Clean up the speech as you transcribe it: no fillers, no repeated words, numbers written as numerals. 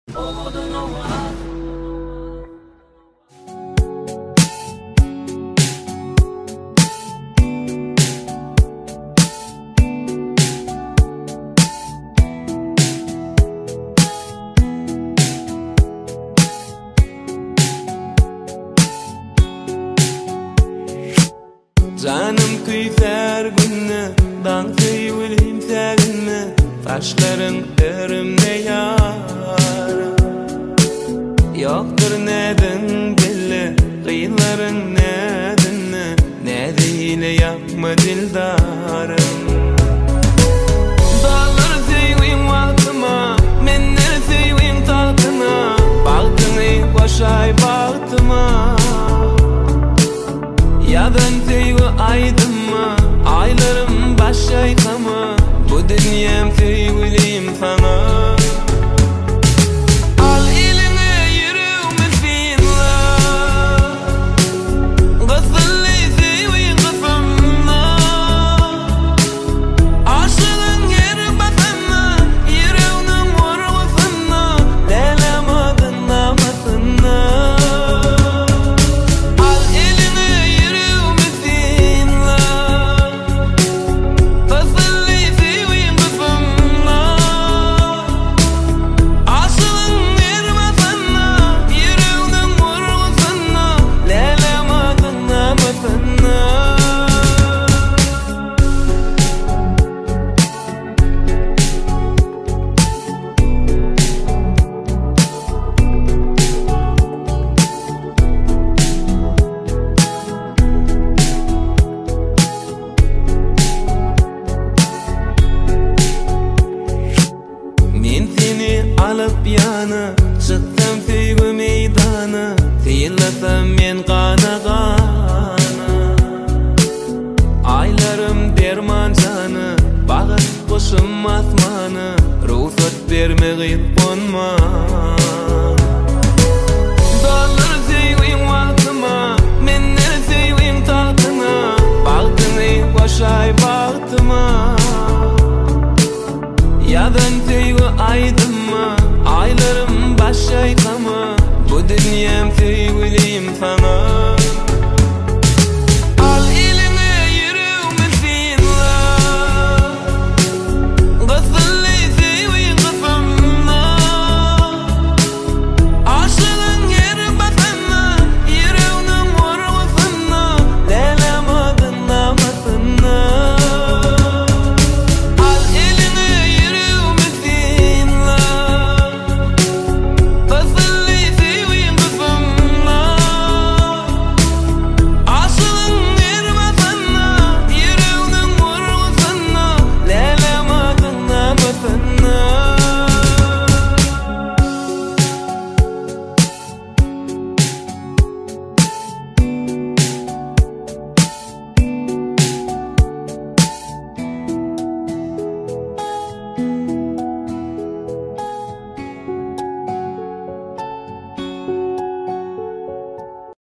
Canım kıyfer günne, dan kıyvılayım sevinme. Taşların erimde yara. Yoktur neden belli, kıyıların nedeni. Ne değil yapma dildarım. Dağlar seveyim vaktıma, menler seveyim tahtına. Baktını koşay baktıma. Yadan teyvi aydım mı? Aylarım başlaysa mı? Bu dünyam teyviliyim sana. Al eline yüreğimi finla. Gısıllı teyvi kısımla. Aşığın yeri basına. Yüreğinin vurgusuna. Leylemadın namasına. Alıp yana, çıktım tüygü meydana. Teyillasam men kana kana. Aylarım derman canı, bağır kuşum asmanı. Ruhsat verme gıyıp konma. Dağlar seveyim vaktıma, menler seveyim tahtına. Baktını koşay baktıma. Yadan teyvi aydım mı? Aylarım başlaysa mı? Bu dünyam teyviliyim sana.